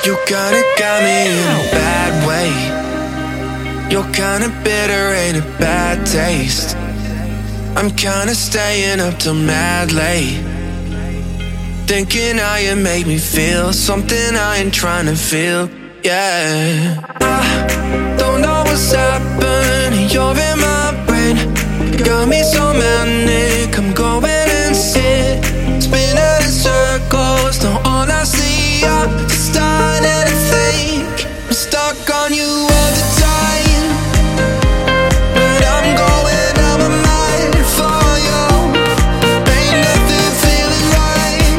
You kinda got me in a bad way. You're kinda bitter, ain't a bad taste. I'm kinda staying up till mad late, thinking how you make me feel something I ain't trying to feel. Yeah, I don't know what's happening. You're in my brain, got me so manic. I'm going insane, spinning in circles. Now all I see are starting to think I'm stuck on you all the time, but I'm going out my mind for you. Ain't nothing feeling right,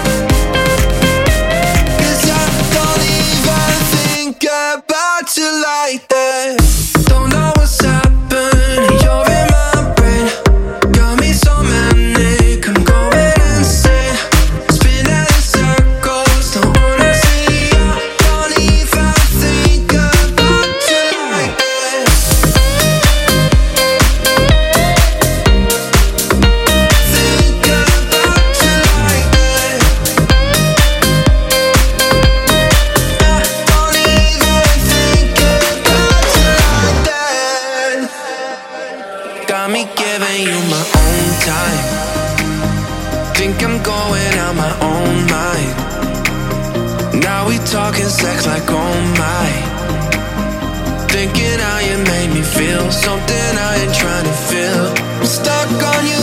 'cause I don't even think about you like that. Don't know what's happening. You're in my brain, got me so manic. I'm going insane, spinning in circles. Don't wanna see you. Don't even think about you like that. Think about you like that. I don't even think about you like that. Got me giving you my own time. Think I'm going out my own mind. Now we talking sex like oh my. Thinking how you made me feel something I ain't trying to feel. I'm stuck on you